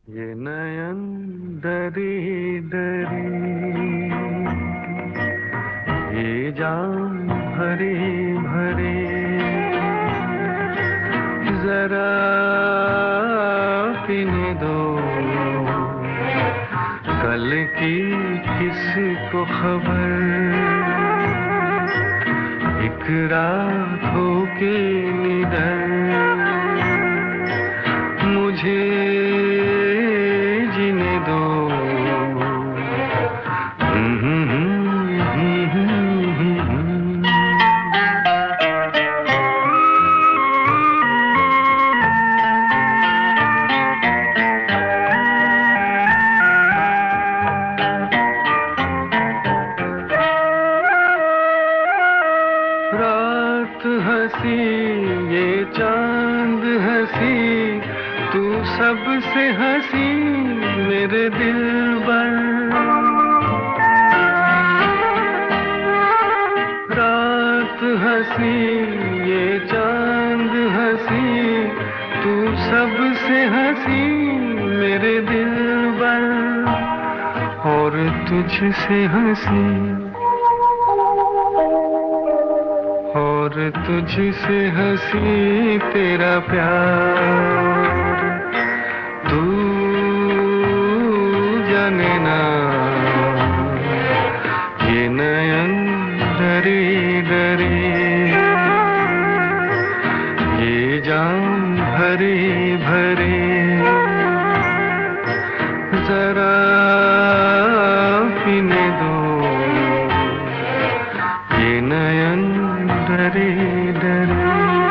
ये नयन दरी दरी, ये जाम भरे भरे, जरा पीने दो कल की किसको खबर। एक रात हो के निडर मुझे जीने दो। रात हंसी ये चांद हंसी, तू सबसे हंसी मेरे दिलबर। रात हंसी ये चांद हंसी, तू सबसे हंसी मेरे दिलबर। और तुझसे हंसी, और तुझसे हंसी तेरा प्यार। तू जाने ना ये नयन डरे डरे, ये जाम भरे भरे, जरा पीने दो ये नयन डरे डरे।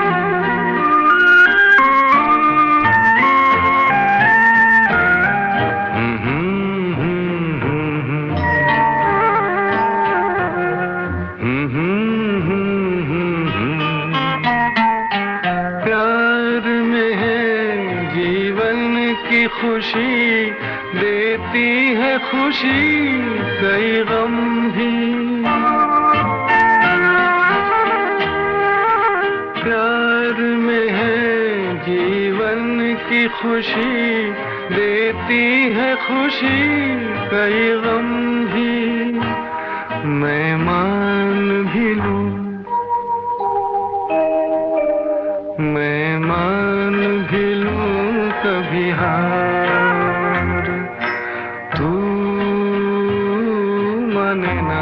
प्यार में है जीवन की खुशी, देती है खुशी कई गम भी। प्यार में है जीवन की खुशी, देती है खुशी कई गम भी। मैं मान भी लूं, मैं मान भी लूं कभी हार, तू माने ना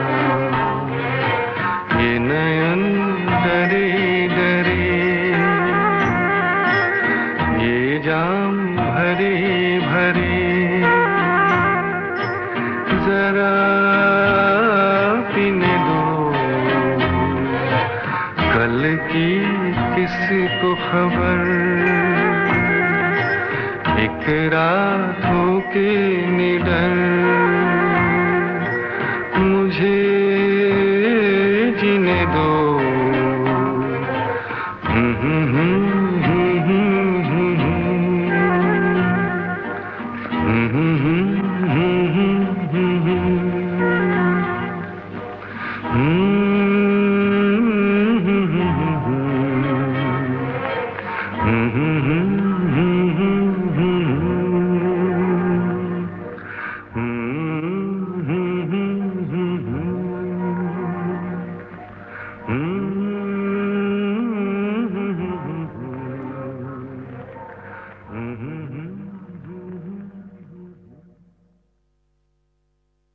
ये नयन डरे डरे, ये जाम भरे भरे, जरा पीने दो कल की किसको खबर। एक रात हो के निडर मुझे जीने दो। Mm-hmm.